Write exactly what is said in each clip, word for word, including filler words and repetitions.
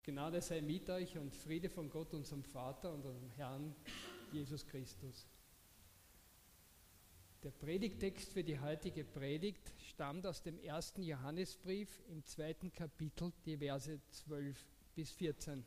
Gnade sei mit euch und Friede von Gott, unserem Vater und unserem Herrn Jesus Christus. Der Predigttext für die heutige Predigt stammt aus dem ersten Johannesbrief im zweiten Kapitel, die Verse zwölf bis vierzehn.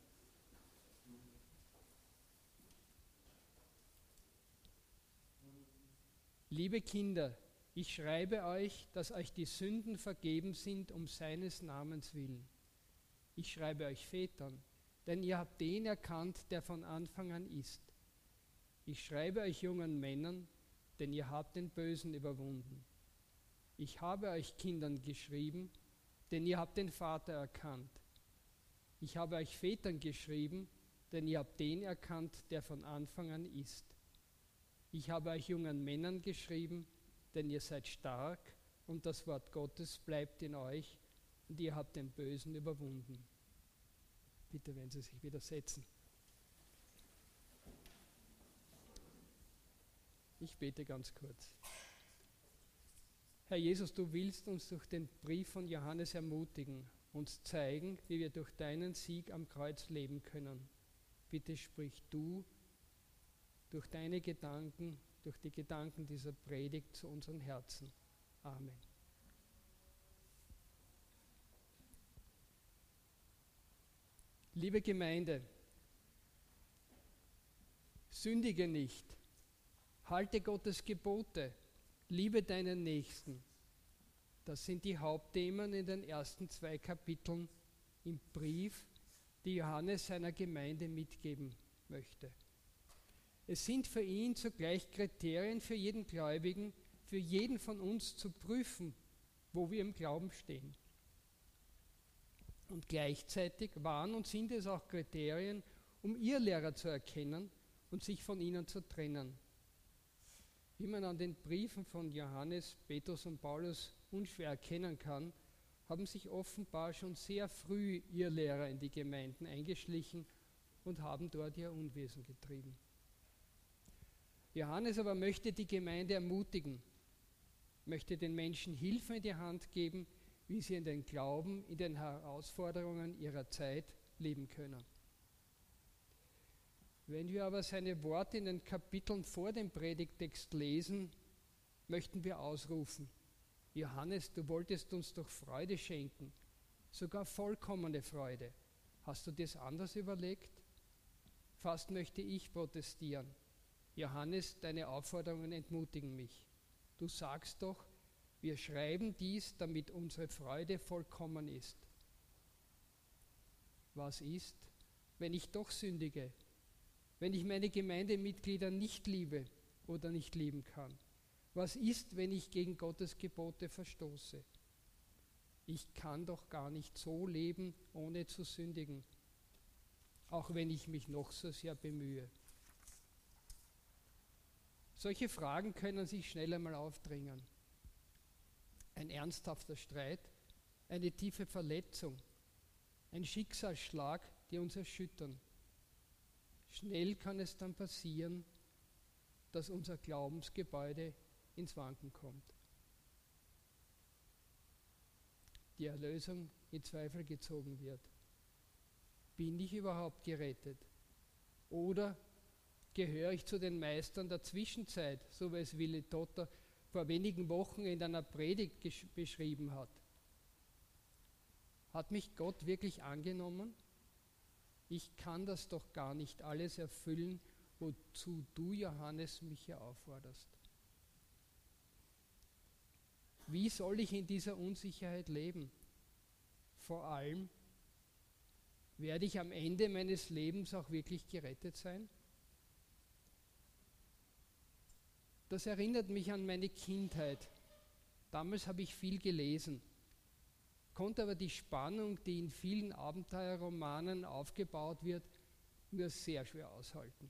Liebe Kinder, ich schreibe euch, dass euch die Sünden vergeben sind um seines Namens willen. Ich schreibe euch Vätern, denn ihr habt den erkannt, der von Anfang an ist. Ich schreibe euch jungen Männern, denn ihr habt den Bösen überwunden. Ich habe euch Kindern geschrieben, denn ihr habt den Vater erkannt. Ich habe euch Vätern geschrieben, denn ihr habt den erkannt, der von Anfang an ist. Ich habe euch jungen Männern geschrieben, denn ihr seid stark und das Wort Gottes bleibt in euch und ihr habt den Bösen überwunden. Bitte, wenn Sie sich wieder setzen. Ich bete ganz kurz. Herr Jesus, du willst uns durch den Brief von Johannes ermutigen, uns zeigen, wie wir durch deinen Sieg am Kreuz leben können. Bitte sprich du durch deine Gedanken, durch die Gedanken dieser Predigt zu unseren Herzen. Amen. Liebe Gemeinde, sündige nicht, halte Gottes Gebote, liebe deinen Nächsten. Das sind die Hauptthemen in den ersten zwei Kapiteln im Brief, die Johannes seiner Gemeinde mitgeben möchte. Es sind für ihn zugleich Kriterien für jeden Gläubigen, für jeden von uns zu prüfen, wo wir im Glauben stehen. Und gleichzeitig waren und sind es auch Kriterien, um Irrlehrer zu erkennen und sich von ihnen zu trennen. Wie man an den Briefen von Johannes, Petrus und Paulus unschwer erkennen kann, haben sich offenbar schon sehr früh Irrlehrer in die Gemeinden eingeschlichen und haben dort ihr Unwesen getrieben. Johannes aber möchte die Gemeinde ermutigen, möchte den Menschen Hilfe in die Hand geben, wie sie in den Glauben, in den Herausforderungen ihrer Zeit leben können. Wenn wir aber seine Worte in den Kapiteln vor dem Predigttext lesen, möchten wir ausrufen: Johannes, du wolltest uns doch Freude schenken, sogar vollkommene Freude. Hast du das anders überlegt? Fast möchte ich protestieren. Johannes, deine Aufforderungen entmutigen mich. Du sagst doch, wir schreiben dies, damit unsere Freude vollkommen ist. Was ist, wenn ich doch sündige? Wenn ich meine Gemeindemitglieder nicht liebe oder nicht lieben kann? Was ist, wenn ich gegen Gottes Gebote verstoße? Ich kann doch gar nicht so leben, ohne zu sündigen, auch wenn ich mich noch so sehr bemühe. Solche Fragen können sich schnell einmal aufdrängen. Ein ernsthafter Streit, eine tiefe Verletzung, ein Schicksalsschlag, die uns erschüttern. Schnell kann es dann passieren, dass unser Glaubensgebäude ins Wanken kommt. Die Erlösung in Zweifel gezogen wird. Bin ich überhaupt gerettet? Oder gehöre ich zu den Meistern der Zwischenzeit, so wie es Willi Totter vor wenigen Wochen in einer Predigt beschrieben hat? Hat mich Gott wirklich angenommen? Ich kann das doch gar nicht alles erfüllen, wozu du, Johannes, mich hier aufforderst. Wie soll ich in dieser Unsicherheit leben? Vor allem, werde ich am Ende meines Lebens auch wirklich gerettet sein? Das erinnert mich an meine Kindheit. Damals habe ich viel gelesen, konnte aber die Spannung, die in vielen Abenteuerromanen aufgebaut wird, nur sehr schwer aushalten.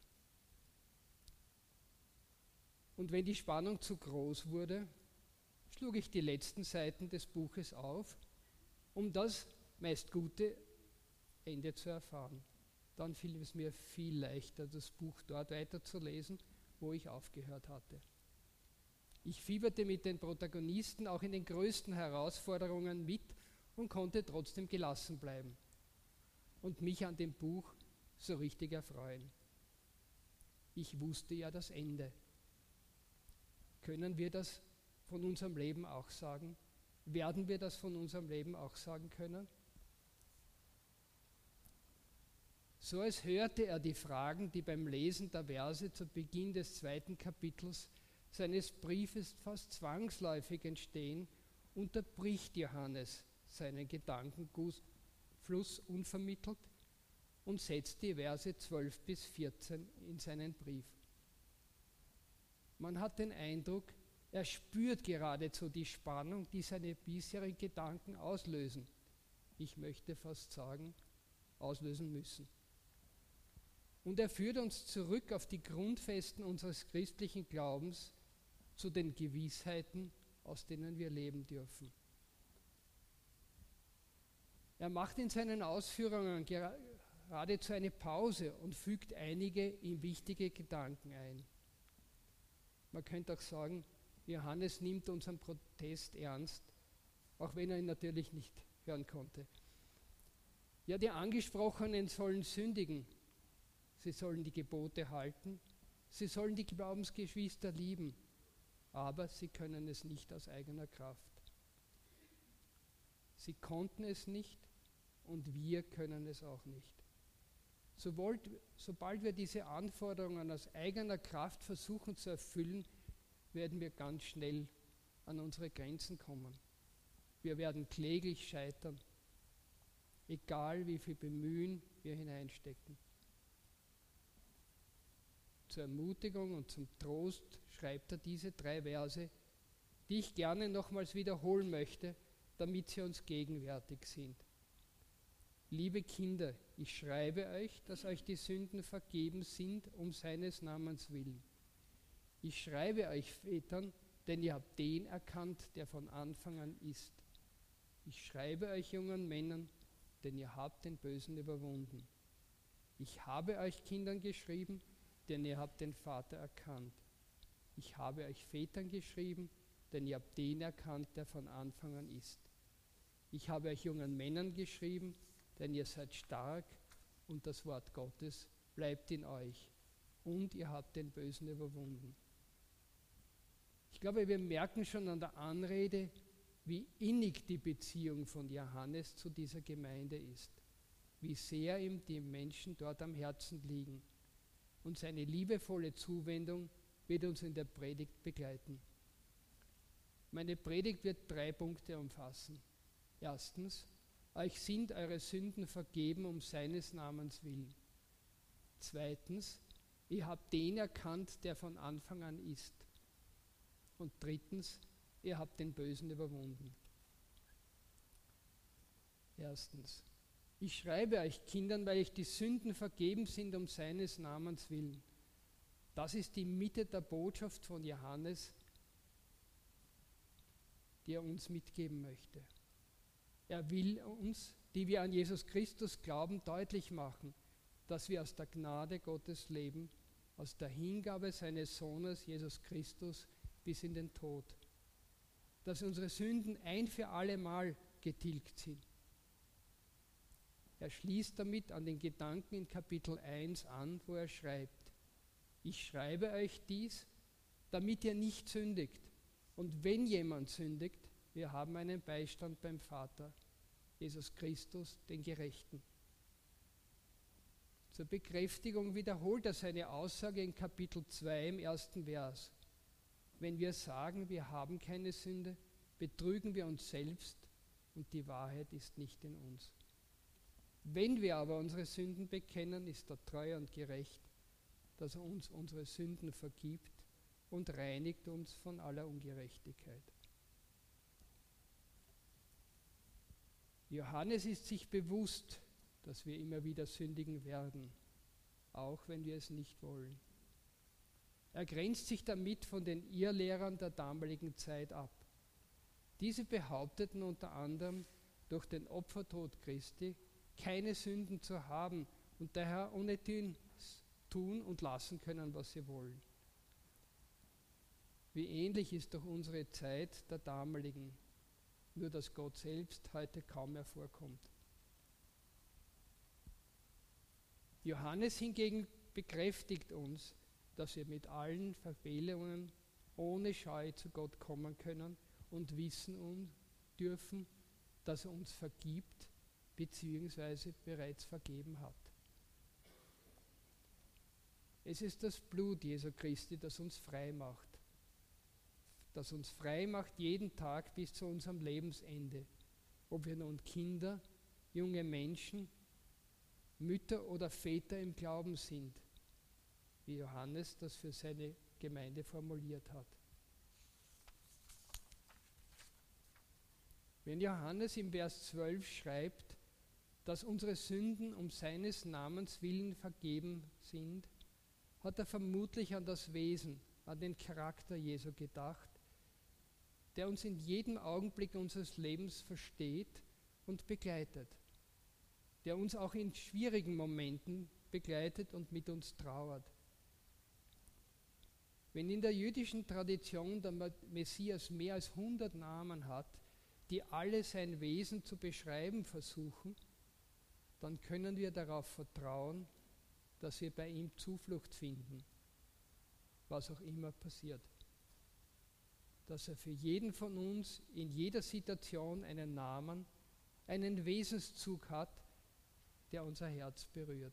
Und wenn die Spannung zu groß wurde, schlug ich die letzten Seiten des Buches auf, um das meist gute Ende zu erfahren. Dann fiel es mir viel leichter, das Buch dort weiterzulesen, wo ich aufgehört hatte. Ich fieberte mit den Protagonisten auch in den größten Herausforderungen mit und konnte trotzdem gelassen bleiben. und mich an dem Buch so richtig erfreuen. Ich wusste ja das Ende. Können wir das von unserem Leben auch sagen? Werden wir das von unserem Leben auch sagen können? So als hörte er die Fragen, die beim Lesen der Verse zu Beginn des zweiten Kapitels seines Briefes fast zwangsläufig entstehen, unterbricht Johannes seinen Gedankenfluss unvermittelt und setzt die Verse zwölf bis vierzehn in seinen Brief. Man hat den Eindruck, er spürt geradezu die Spannung, die seine bisherigen Gedanken auslösen. Ich möchte fast sagen, auslösen müssen. Und er führt uns zurück auf die Grundfesten unseres christlichen Glaubens, zu den Gewissheiten, aus denen wir leben dürfen. Er macht in seinen Ausführungen geradezu eine Pause und fügt einige ihm wichtige Gedanken ein. Man könnte auch sagen, Johannes nimmt unseren Protest ernst, auch wenn er ihn natürlich nicht hören konnte. Ja, die Angesprochenen sollen sündigen, sie sollen die Gebote halten, sie sollen die Glaubensgeschwister lieben, aber sie können es nicht aus eigener Kraft. Sie konnten es nicht und wir können es auch nicht. Sobald wir diese Anforderungen aus eigener Kraft versuchen zu erfüllen, werden wir ganz schnell an unsere Grenzen kommen. Wir werden kläglich scheitern, egal wie viel Bemühen wir hineinstecken. Zur Ermutigung und zum Trost schreibt er diese drei Verse, die ich gerne nochmals wiederholen möchte, damit sie uns gegenwärtig sind. Liebe Kinder, ich schreibe euch, dass euch die Sünden vergeben sind, um seines Namens willen. Ich schreibe euch Vätern, denn ihr habt den erkannt, der von Anfang an ist. Ich schreibe euch jungen Männern, denn ihr habt den Bösen überwunden. Ich habe euch Kindern geschrieben, denn ihr habt den Vater erkannt. Ich habe euch Vätern geschrieben, denn ihr habt den erkannt, der von Anfang an ist. Ich habe euch jungen Männern geschrieben, denn ihr seid stark und das Wort Gottes bleibt in euch und ihr habt den Bösen überwunden. Ich glaube, wir merken schon an der Anrede, wie innig die Beziehung von Johannes zu dieser Gemeinde ist, wie sehr ihm die Menschen dort am Herzen liegen. Und seine liebevolle Zuwendung wird uns in der Predigt begleiten. Meine Predigt wird drei Punkte umfassen. Erstens, euch sind eure Sünden vergeben um seines Namens willen. Zweitens, ihr habt den erkannt, der von Anfang an ist. Und drittens, ihr habt den Bösen überwunden. Erstens, ich schreibe euch Kindern, weil euch die Sünden vergeben sind um seines Namens willen. Das ist die Mitte der Botschaft von Johannes, die er uns mitgeben möchte. Er will uns, die wir an Jesus Christus glauben, deutlich machen, dass wir aus der Gnade Gottes leben, aus der Hingabe seines Sohnes Jesus Christus bis in den Tod. Dass unsere Sünden ein für alle Mal getilgt sind. Er schließt damit an den Gedanken in Kapitel eins an, wo er schreibt: Ich schreibe euch dies, damit ihr nicht sündigt. Und wenn jemand sündigt, wir haben einen Beistand beim Vater, Jesus Christus, den Gerechten. Zur Bekräftigung wiederholt er seine Aussage in Kapitel zwei im ersten Vers. Wenn wir sagen, wir haben keine Sünde, betrügen wir uns selbst und die Wahrheit ist nicht in uns. Wenn wir aber unsere Sünden bekennen, ist er treu und gerecht, dass er uns unsere Sünden vergibt und reinigt uns von aller Ungerechtigkeit. Johannes ist sich bewusst, dass wir immer wieder sündigen werden, auch wenn wir es nicht wollen. Er grenzt sich damit von den Irrlehrern der damaligen Zeit ab. Diese behaupteten unter anderem, durch den Opfertod Christi keine Sünden zu haben und daher ohnehin tun und lassen können, was sie wollen. Wie ähnlich ist doch unsere Zeit der damaligen, nur dass Gott selbst heute kaum mehr vorkommt. Johannes hingegen bekräftigt uns, dass wir mit allen Verfehlungen ohne Scheu zu Gott kommen können und wissen und dürfen, dass er uns vergibt bzw. bereits vergeben hat. Es ist das Blut Jesu Christi, das uns frei macht, das uns frei macht jeden Tag bis zu unserem Lebensende, ob wir nun Kinder, junge Menschen, Mütter oder Väter im Glauben sind, wie Johannes das für seine Gemeinde formuliert hat. Wenn Johannes im Vers zwölf schreibt, dass unsere Sünden um seines Namens willen vergeben sind, hat er vermutlich an das Wesen, an den Charakter Jesu gedacht, der uns in jedem Augenblick unseres Lebens versteht und begleitet, der uns auch in schwierigen Momenten begleitet und mit uns trauert. Wenn in der jüdischen Tradition der Messias mehr als hundert Namen hat, die alle sein Wesen zu beschreiben versuchen, dann können wir darauf vertrauen, dass wir bei ihm Zuflucht finden, was auch immer passiert. Dass er für jeden von uns in jeder Situation einen Namen, einen Wesenszug hat, der unser Herz berührt.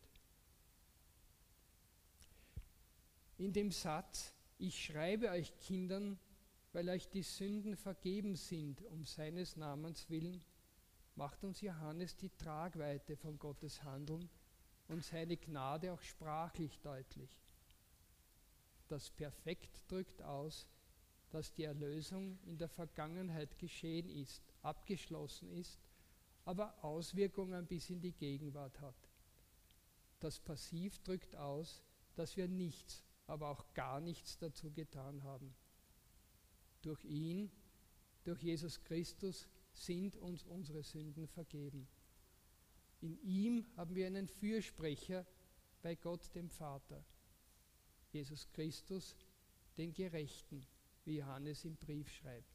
In dem Satz, ich schreibe euch Kindern, weil euch die Sünden vergeben sind, um seines Namens willen, macht uns Johannes die Tragweite von Gottes Handeln und seine Gnade auch sprachlich deutlich. Das Perfekt drückt aus, dass die Erlösung in der Vergangenheit geschehen ist, abgeschlossen ist, aber Auswirkungen bis in die Gegenwart hat. Das Passiv drückt aus, dass wir nichts, aber auch gar nichts dazu getan haben. Durch ihn, durch Jesus Christus, sind uns unsere Sünden vergeben. In ihm haben wir einen Fürsprecher bei Gott dem Vater, Jesus Christus, den Gerechten, wie Johannes im Brief schreibt.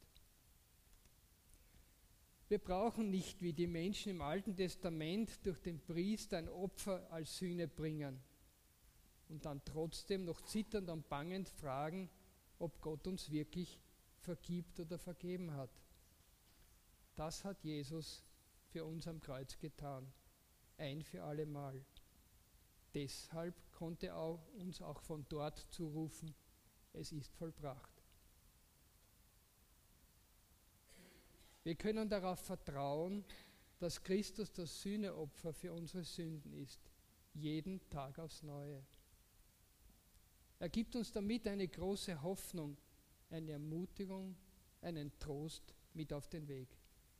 Wir brauchen nicht wie die Menschen im Alten Testament durch den Priester ein Opfer als Sühne bringen und dann trotzdem noch zitternd und bangend fragen, ob Gott uns wirklich vergibt oder vergeben hat. Das hat Jesus für uns am Kreuz getan, ein für alle Mal. Deshalb konnte er uns auch von dort zurufen, es ist vollbracht. Wir können darauf vertrauen, dass Christus das Sühneopfer für unsere Sünden ist, jeden Tag aufs Neue. Er gibt uns damit eine große Hoffnung, eine Ermutigung, einen Trost mit auf den Weg.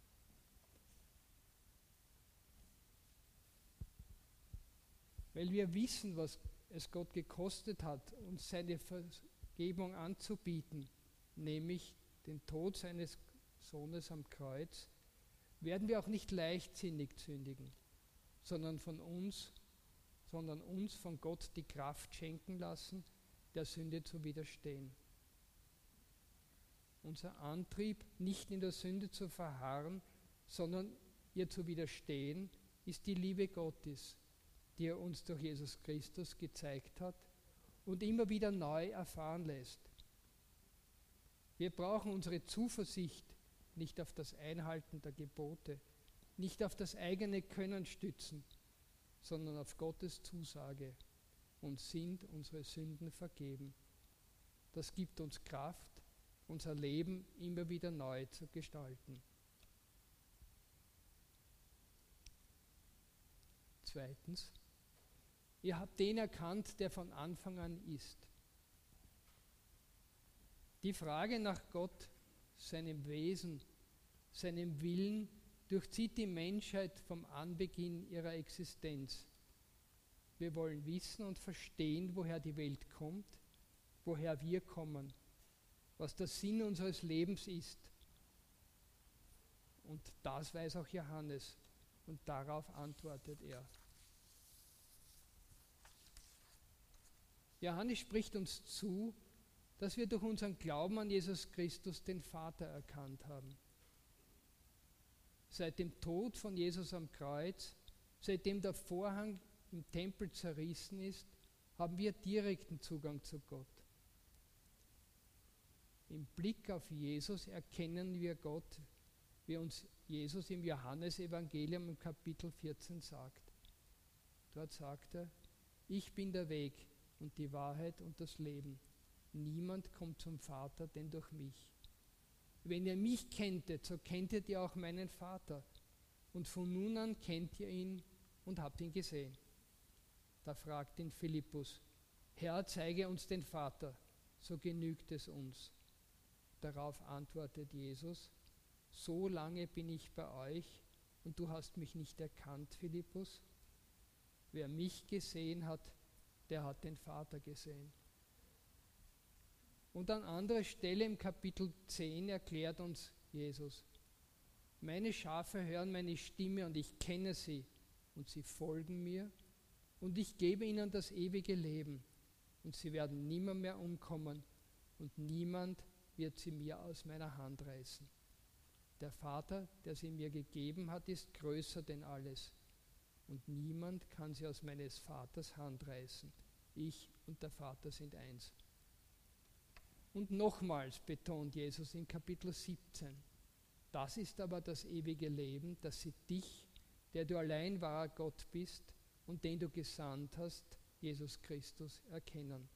Weil wir wissen, was es Gott gekostet hat, uns seine Vergebung anzubieten, nämlich den Tod seines Sohnes am Kreuz, werden wir auch nicht leichtsinnig sündigen, sondern von uns, sondern uns von Gott die Kraft schenken lassen, der Sünde zu widerstehen. Unser Antrieb, nicht in der Sünde zu verharren, sondern ihr zu widerstehen, ist die Liebe Gottes, die er uns durch Jesus Christus gezeigt hat und immer wieder neu erfahren lässt. Wir brauchen unsere Zuversicht nicht auf das Einhalten der Gebote, nicht auf das eigene Können stützen, sondern auf Gottes Zusage, uns sind unsere Sünden vergeben. Das gibt uns Kraft, unser Leben immer wieder neu zu gestalten. Zweitens, ihr habt den erkannt, der von Anfang an ist. Die Frage nach Gott, seinem Wesen, seinem Willen durchzieht die Menschheit vom Anbeginn ihrer Existenz. Wir wollen wissen und verstehen, woher die Welt kommt, woher wir kommen, was der Sinn unseres Lebens ist. Und das weiß auch Johannes und darauf antwortet er. Johannes spricht uns zu, dass wir durch unseren Glauben an Jesus Christus den Vater erkannt haben. Seit dem Tod von Jesus am Kreuz, seitdem der Vorhang im Tempel zerrissen ist, haben wir direkten Zugang zu Gott. Im Blick auf Jesus erkennen wir Gott, wie uns Jesus im Johannesevangelium im Kapitel vierzehn sagt. Dort sagt er, ich bin der Weg und die Wahrheit und das Leben. Niemand kommt zum Vater, denn durch mich. Wenn ihr mich kenntet, so kenntet ihr auch meinen Vater. Und von nun an kennt ihr ihn und habt ihn gesehen. Da fragt ihn Philippus, Herr, zeige uns den Vater, so genügt es uns. Darauf antwortet Jesus, so lange bin ich bei euch und du hast mich nicht erkannt, Philippus. Wer mich gesehen hat, der hat den Vater gesehen. Und an anderer Stelle im Kapitel zehn erklärt uns Jesus, meine Schafe hören meine Stimme und ich kenne sie und sie folgen mir und ich gebe ihnen das ewige Leben und sie werden nimmer mehr umkommen und niemand wird sie mir aus meiner Hand reißen. Der Vater, der sie mir gegeben hat, ist größer denn alles und niemand kann sie aus meines Vaters Hand reißen. Ich und der Vater sind eins. Und nochmals betont Jesus in Kapitel siebzehn, das ist aber das ewige Leben, dass sie dich, der du allein wahrer Gott bist und den du gesandt hast, Jesus Christus, erkennen.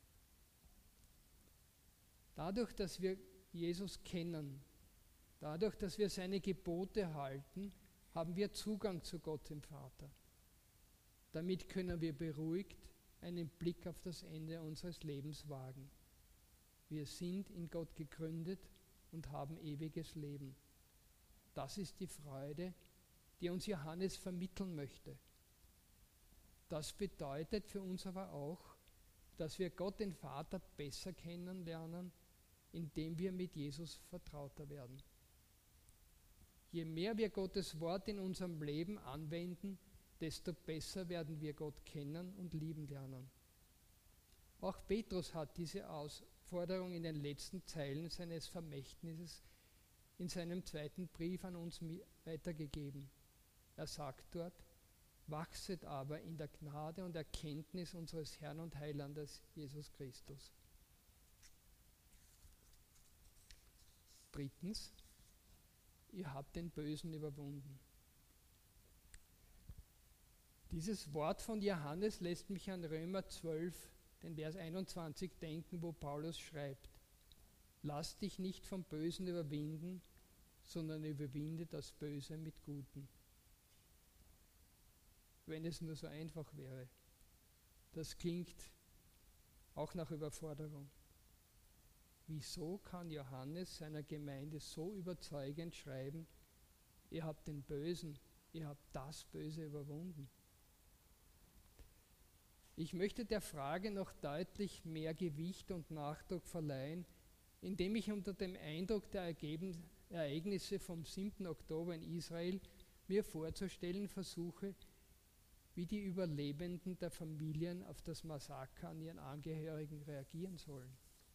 Dadurch, dass wir Jesus kennen, dadurch, dass wir seine Gebote halten, haben wir Zugang zu Gott dem Vater. Damit können wir beruhigt einen Blick auf das Ende unseres Lebens wagen. Wir sind in Gott gegründet und haben ewiges Leben. Das ist die Freude, die uns Johannes vermitteln möchte. Das bedeutet für uns aber auch, dass wir Gott den Vater besser kennenlernen, indem wir mit Jesus vertrauter werden. Je mehr wir Gottes Wort in unserem Leben anwenden, desto besser werden wir Gott kennen und lieben lernen. Auch Petrus hat diese Aufforderung in den letzten Zeilen seines Vermächtnisses in seinem zweiten Brief an uns weitergegeben. Er sagt dort, wachset aber in der Gnade und Erkenntnis unseres Herrn und Heilandes Jesus Christus. Drittens, ihr habt den Bösen überwunden. Dieses Wort von Johannes lässt mich an Römer zwölf, den Vers einundzwanzig denken, wo Paulus schreibt, lass dich nicht vom Bösen überwinden, sondern überwinde das Böse mit Guten. Wenn es nur so einfach wäre. Das klingt auch nach Überforderung. Wieso kann Johannes seiner Gemeinde so überzeugend schreiben, ihr habt den Bösen, ihr habt das Böse überwunden? Ich möchte der Frage noch deutlich mehr Gewicht und Nachdruck verleihen, indem ich unter dem Eindruck der Ereignisse vom siebten Oktober in Israel mir vorzustellen versuche, wie die Überlebenden der Familien auf das Massaker an ihren Angehörigen reagieren sollen.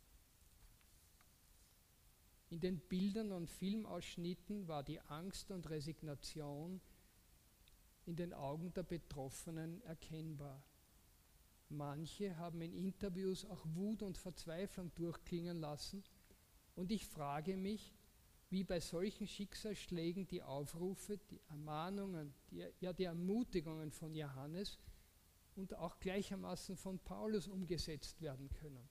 In den Bildern und Filmausschnitten war die Angst und Resignation in den Augen der Betroffenen erkennbar. Manche haben in Interviews auch Wut und Verzweiflung durchklingen lassen und ich frage mich, wie bei solchen Schicksalsschlägen die Aufrufe, die Ermahnungen, die, ja die Ermutigungen von Johannes und auch gleichermaßen von Paulus umgesetzt werden können.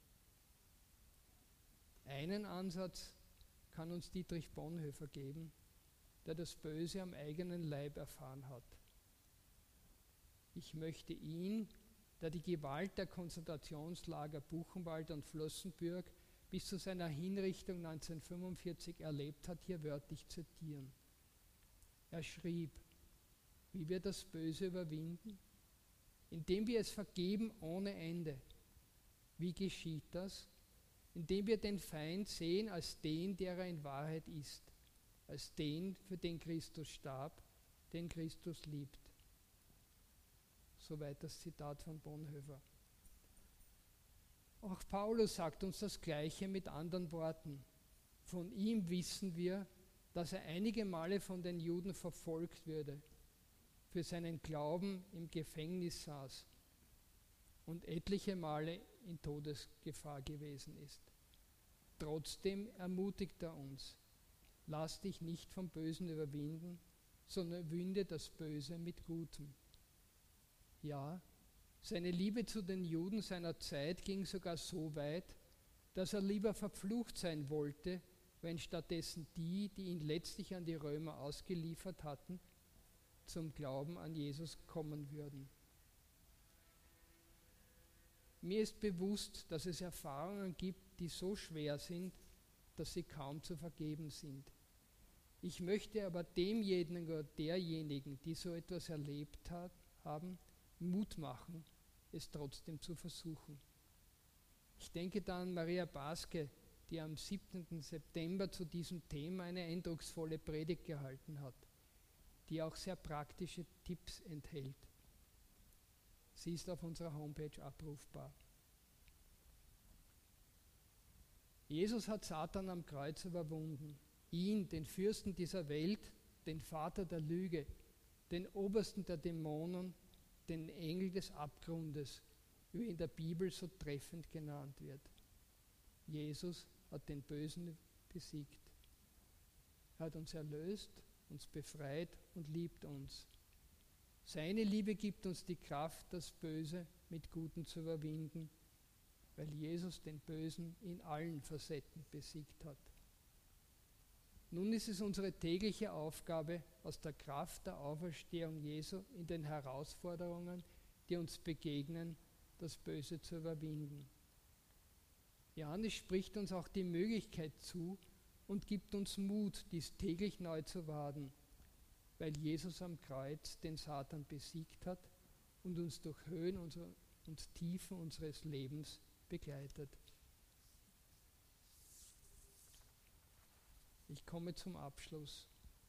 Einen Ansatz kann uns Dietrich Bonhoeffer geben, der das Böse am eigenen Leib erfahren hat. Ich möchte ihn, der die Gewalt der Konzentrationslager Buchenwald und Flossenbürg bis zu seiner Hinrichtung neunzehnhundertfünfundvierzig erlebt hat, hier wörtlich zitieren. Er schrieb, wie wir das Böse überwinden, indem wir es vergeben ohne Ende. Wie geschieht das? Indem wir den Feind sehen als den, der er in Wahrheit ist, als den, für den Christus starb, den Christus liebt. Soweit das Zitat von Bonhoeffer. Auch Paulus sagt uns das Gleiche mit anderen Worten. Von ihm wissen wir, dass er einige Male von den Juden verfolgt würde, für seinen Glauben im Gefängnis saß und etliche Male in Todesgefahr gewesen ist. Trotzdem ermutigt er uns: Lass dich nicht vom Bösen überwinden, sondern überwinde das Böse mit Gutem. Ja, seine Liebe zu den Juden seiner Zeit ging sogar so weit, dass er lieber verflucht sein wollte, wenn stattdessen die, die ihn letztlich an die Römer ausgeliefert hatten, zum Glauben an Jesus kommen würden. Mir ist bewusst, dass es Erfahrungen gibt, die so schwer sind, dass sie kaum zu vergeben sind. Ich möchte aber demjenigen oder derjenigen, die so etwas erlebt hat, haben, Mut machen, es trotzdem zu versuchen. Ich denke da an Maria Baske, die am siebzehnten September zu diesem Thema eine eindrucksvolle Predigt gehalten hat, die auch sehr praktische Tipps enthält. Sie ist auf unserer Homepage abrufbar. Jesus hat Satan am Kreuz überwunden. Ihn, den Fürsten dieser Welt, den Vater der Lüge, den Obersten der Dämonen, den Engel des Abgrundes, wie in der Bibel so treffend genannt wird. Jesus hat den Bösen besiegt. Er hat uns erlöst, uns befreit und liebt uns. Seine Liebe gibt uns die Kraft, das Böse mit Gutem zu überwinden, weil Jesus den Bösen in allen Facetten besiegt hat. Nun ist es unsere tägliche Aufgabe, aus der Kraft der Auferstehung Jesu in den Herausforderungen, die uns begegnen, das Böse zu überwinden. Johannes spricht uns auch die Möglichkeit zu und gibt uns Mut, dies täglich neu zu wagen, weil Jesus am Kreuz den Satan besiegt hat und uns durch Höhen und Tiefen unseres Lebens begleitet. Ich komme zum Abschluss.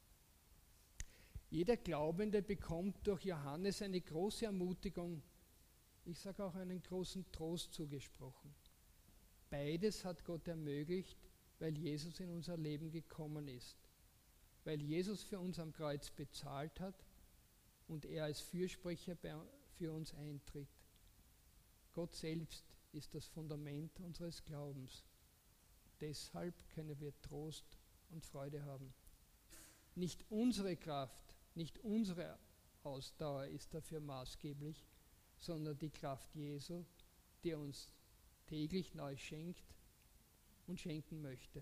Jeder Glaubende bekommt durch Johannes eine große Ermutigung, ich sage auch einen großen Trost zugesprochen. Beides hat Gott ermöglicht, weil Jesus in unser Leben gekommen ist, weil Jesus für uns am Kreuz bezahlt hat und er als Fürsprecher für uns eintritt. Gott selbst ist das Fundament unseres Glaubens. Deshalb können wir Trost und Freude haben. Nicht unsere Kraft, nicht unsere Ausdauer ist dafür maßgeblich, sondern die Kraft Jesu, die uns täglich neu schenkt und schenken möchte.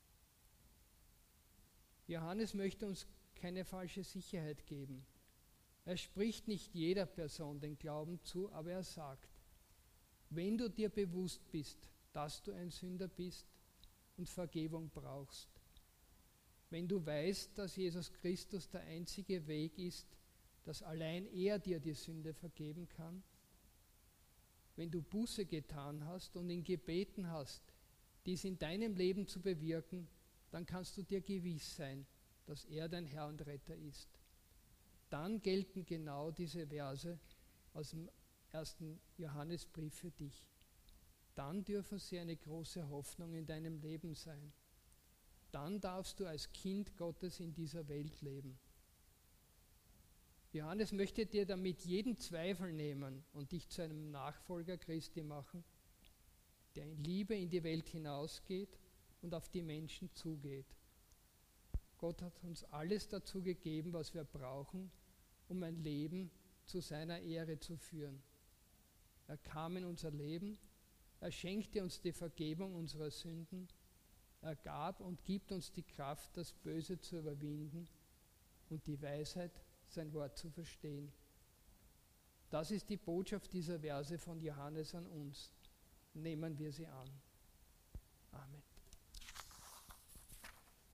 Johannes möchte uns keine falsche Sicherheit geben. Er spricht nicht jeder Person den Glauben zu, aber er sagt: Wenn du dir bewusst bist, dass du ein Sünder bist und Vergebung brauchst, wenn du weißt, dass Jesus Christus der einzige Weg ist, dass allein er dir die Sünde vergeben kann, wenn du Buße getan hast und ihn gebeten hast, dies in deinem Leben zu bewirken, dann kannst du dir gewiss sein, dass er dein Herr und Retter ist. Dann gelten genau diese Verse aus dem ersten Johannesbrief für dich. Dann dürfen sie eine große Hoffnung in deinem Leben sein. Dann darfst du als Kind Gottes in dieser Welt leben. Johannes möchte dir damit jeden Zweifel nehmen und dich zu einem Nachfolger Christi machen, der in Liebe in die Welt hinausgeht und auf die Menschen zugeht. Gott hat uns alles dazu gegeben, was wir brauchen, um ein Leben zu seiner Ehre zu führen. Er kam in unser Leben, er schenkte uns die Vergebung unserer Sünden, er gab und gibt uns die Kraft, das Böse zu überwinden und die Weisheit, sein Wort zu verstehen. Das ist die Botschaft dieser Verse von Johannes an uns. Nehmen wir sie an. Amen.